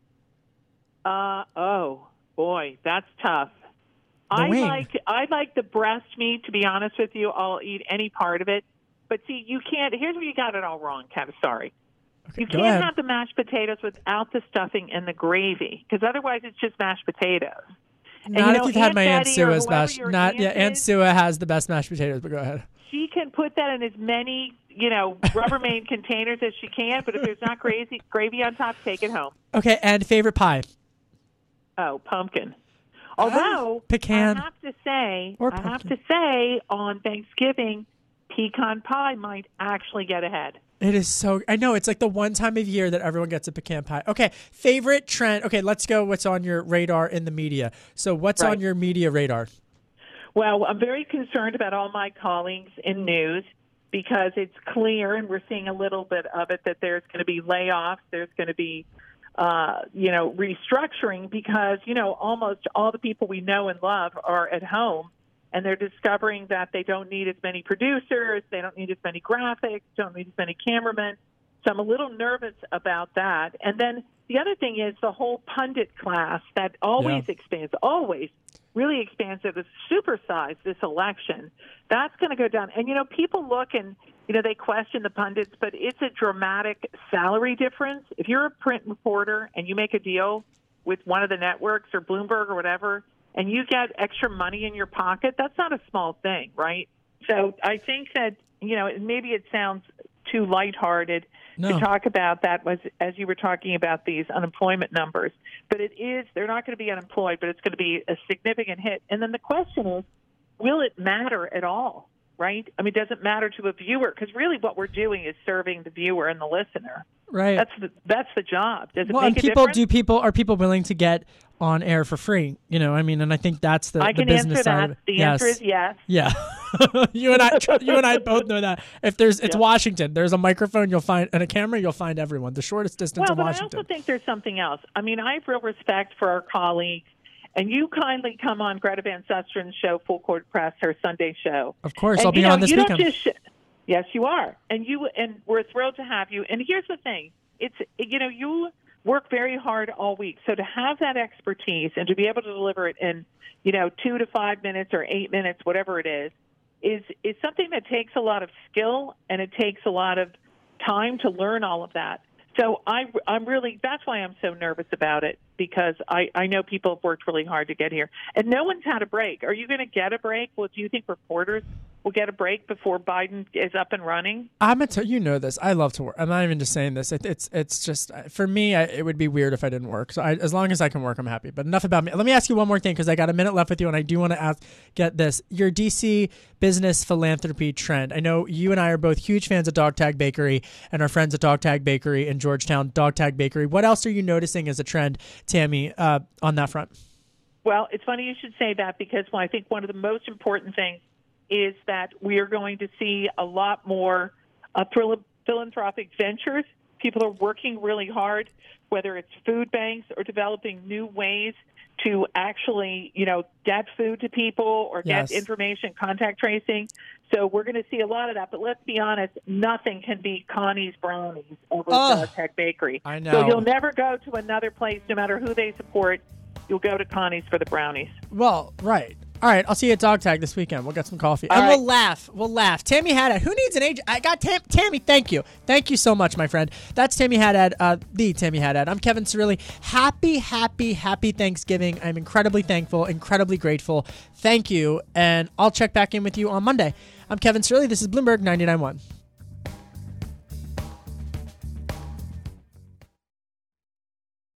Uh oh, boy, that's tough. The I wing. like I like the breast meat. To be honest with you, I'll eat any part of it. But see, you can't. Here's where you got it all wrong, Kev. Sorry. Okay, You go can't ahead. have the mashed potatoes without the stuffing and the gravy, because otherwise it's just mashed potatoes. And, Not you if know, you've had Aunt my Aunt Betty or Sua's whoever mashed. your Not aunt yeah, Aunt is, Sua has the best mashed potatoes. But go ahead. She can put that in as many, you know, Rubbermaid containers as she can. But if there's not gravy, gravy on top, take it home. Okay, and favorite pie? Oh, pumpkin. Although pecan. I have to say, Or I have pumpkin. to say, on Thanksgiving, pecan pie might actually get ahead. It is so. I know it's like the one time of year that everyone gets a pecan pie. Okay, favorite trend. Okay, let's go. What's on your radar in the media? So, what's Right. on your media radar? Well, I'm very concerned about all my colleagues in news because it's clear, and we're seeing a little bit of it, that there's going to be layoffs. There's going to be, uh, you know, restructuring because, you know, almost all the people we know and love are at home, and they're discovering that they don't need as many producers, they don't need as many graphics, don't need as many cameramen. So I'm a little nervous about that. And then the other thing is the whole pundit class that always Yeah. expands, always really expands. It was supersized this election. That's going to go down. And, you know, people look and, you know, they question the pundits, but it's a dramatic salary difference. If you're a print reporter and you make a deal with one of the networks or Bloomberg or whatever, and you get extra money in your pocket, that's not a small thing, right? So I think that, you know, maybe it sounds too lighthearted No. to talk about that was as you were talking about these unemployment numbers. But it is, they're not going to be unemployed, but it's going to be a significant hit. And then the question is, will it matter at all, right? I mean, does it matter to a viewer? Because really what we're doing is serving the viewer and the listener. Right. That's the that's the job. Does it Well, make and a people difference? do people are people willing to get on air for free? You know, I mean, and I think that's the, I the can business answer side that. of it. The yes. answer is yes. Yeah. you and I, you and I both know that. If there's, it's Yeah. Washington. There's a microphone, you'll find, and a camera, you'll find everyone. The shortest distance Well, in but Washington. I also think there's something else. I mean, I have real respect for our colleagues, and you kindly come on Greta Van Susteren's show, Full Court Press, her Sunday show. Of course, And, I'll be you know, on this you weekend. Don't just sh- yes, you are, and you and we're thrilled to have you. And here's the thing: it's you know you work very hard all week, so to have that expertise and to be able to deliver it in you know two to five minutes or eight minutes, whatever it is, is is something that takes a lot of skill and it takes a lot of time to learn all of that. So I, I'm really, that's why I'm so nervous about it, because I, I know people have worked really hard to get here. And no one's had a break. Are you going to get a break? Well, do you think reporters will get a break before Biden is up and running? I'm a t- you know this. I love to work. I'm not even just saying this. It, it's it's just for me. I, it would be weird if I didn't work. So I, as long as I can work, I'm happy. But enough about me. Let me ask you one more thing, because I got a minute left with you, and I do want to ask. Get this: your D C business philanthropy trend. I know you and I are both huge fans of Dog Tag Bakery and our friends at Dog Tag Bakery in Georgetown. Dog Tag Bakery. What else are you noticing as a trend, Tammy, uh, on that front? Well, it's funny you should say that, because well, I think one of the most important things is that we are going to see a lot more uh, philanthropic ventures. People are working really hard, whether it's food banks or developing new ways to actually, you know, get food to people or get Yes. information, contact tracing. So we're going to see a lot of that. But let's be honest, nothing can beat Connie's Brownies over Oh, at Tech Bakery. I know. So you'll never go to another place, no matter who they support. You'll go to Connie's for the brownies. Well, right. All right, I'll see you at Dog Tag this weekend. We'll get some coffee. All and right. we'll laugh. We'll laugh. Tammy Haddad. Who needs an agent? I got Tam- Tammy. Thank you. Thank you so much, my friend. That's Tammy Haddad, uh, the Tammy Haddad. I'm Kevin Cirilli. Happy, happy, happy Thanksgiving. I'm incredibly thankful, incredibly grateful. Thank you. And I'll check back in with you on Monday. I'm Kevin Cirilli. This is Bloomberg ninety-nine point one.